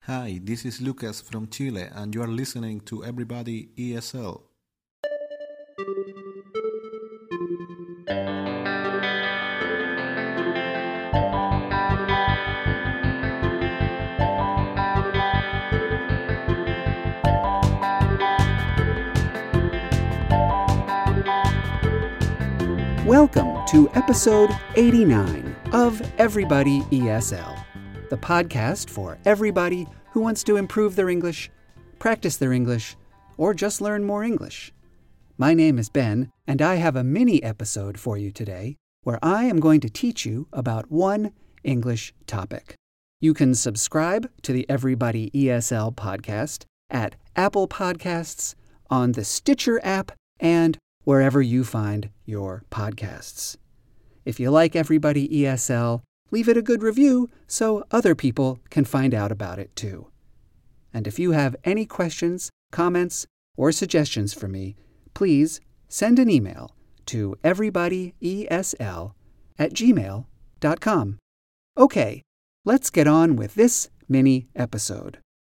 Hi, this is Lucas from Chile, and you are listening to Everybody ESL. Welcome to episode 89 of Everybody ESL, the podcast for everybody who wants to improve their English, practice their English, or just learn more English. My name is Ben, and I have a mini episode for you today where I am going to teach you about one English topic. You can subscribe to the Everybody ESL podcast at Apple Podcasts, on the Stitcher app, and wherever you find your podcasts. If you like Everybody ESL, leave it a good review so other people can find out about it too. And if you have any questions, comments, or suggestions for me, please send an email to everybodyesl@gmail.com. Okay, let's get on with this mini episode.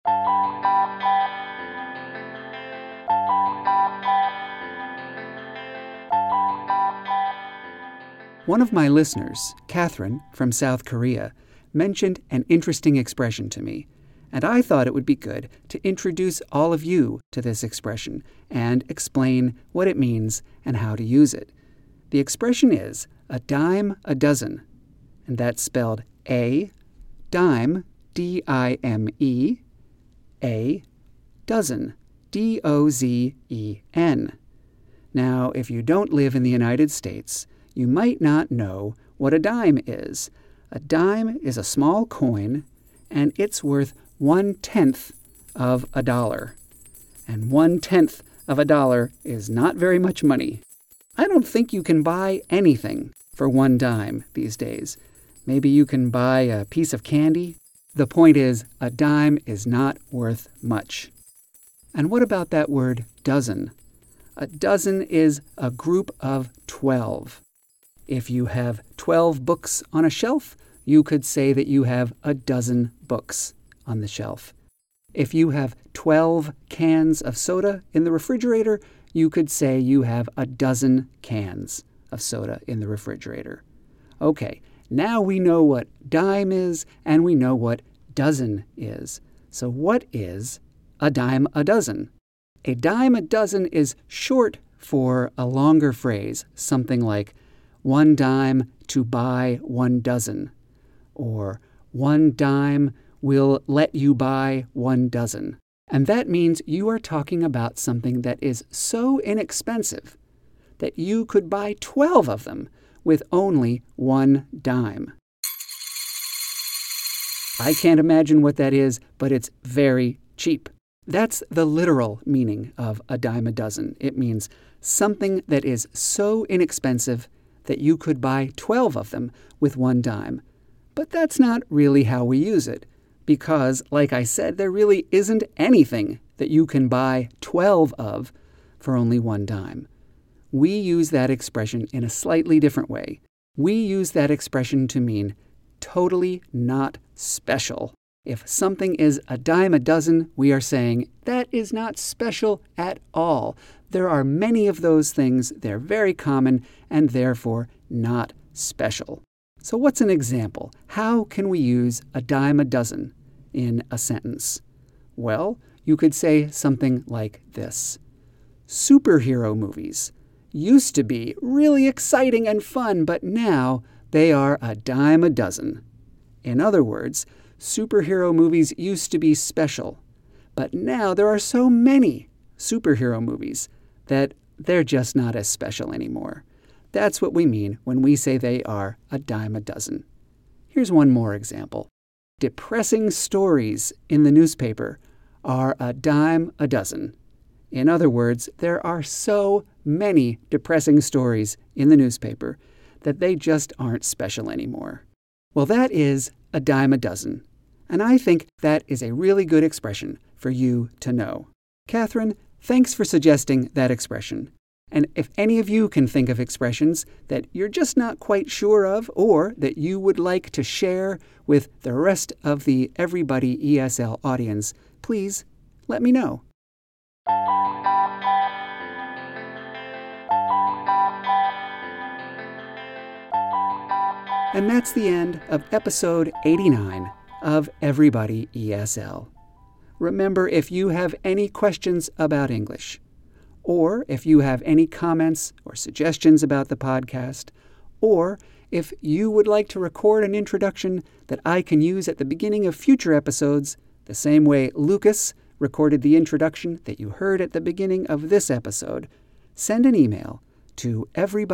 One of my listeners, Catherine from South Korea, mentioned an interesting expression to me, and I thought it would be good to introduce all of you to this expression and explain what it means and how to use it. The expression is a dime a dozen, and that's spelled dime, D-I-M-E, a dozen, D-O-Z-E-N. Now, if you don't live in the United States, you might not know what a dime is. A dime is a small coin, and it's worth 1/10 of a dollar. And 1/10 of a dollar is not very much money. I don't think you can buy anything for 1 dime these days. Maybe you can buy a piece of candy. The point is, a dime is not worth much. And what about that word dozen? A dozen is a group of 12. If you have 12 books on a shelf, you could say that you have a dozen books on the shelf. If you have 12 cans of soda in the refrigerator, you could say you have a dozen cans of soda in the refrigerator. Okay, now we know what dime is and we know what dozen is. So what is a dime a dozen? A dime a dozen is short for a longer phrase, something like 1 dime to buy 1 dozen, or 1 dime will let you buy 1 dozen. And that means you are talking about something that is so inexpensive that you could buy 12 of them with only 1 dime. I can't imagine what that is, but it's very cheap. That's the literal meaning of a dime a dozen. It means something that is so inexpensive that you could buy 12 of them with 1 dime. But that's not really how we use it, because, like I said, there really isn't anything that you can buy 12 of for only 1 dime. We use that expression in a slightly different way. We use that expression to mean totally not special. If something is a dime a dozen, we are saying that is not special at all. There are many of those things, they're very common, and therefore not special. So what's an example? How can we use a dime a dozen in a sentence? Well, you could say something like this. Superhero movies used to be really exciting and fun, but now they are a dime a dozen. In other words, superhero movies used to be special, but now there are so many superhero movies that they're just not as special anymore. That's what we mean when we say they are a dime a dozen. Here's one more example. Depressing stories in the newspaper are a dime a dozen. In other words, there are so many depressing stories in the newspaper that they just aren't special anymore. Well, that is a dime a dozen. And I think that is a really good expression for you to know. Catherine, thanks for suggesting that expression. And if any of you can think of expressions that you're just not quite sure of or that you would like to share with the rest of the Everybody ESL audience, please let me know. And that's the end of episode 89 of Everybody ESL. Remember, if you have any questions about English, or if you have any comments or suggestions about the podcast, or if you would like to record an introduction that I can use at the beginning of future episodes, the same way Lucas recorded the introduction that you heard at the beginning of this episode, send an email to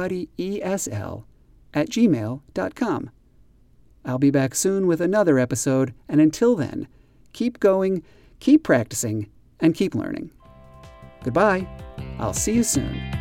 everybodyesl@gmail.com. I'll be back soon with another episode, and until then, keep going, keep practicing, and keep learning. Goodbye. I'll see you soon.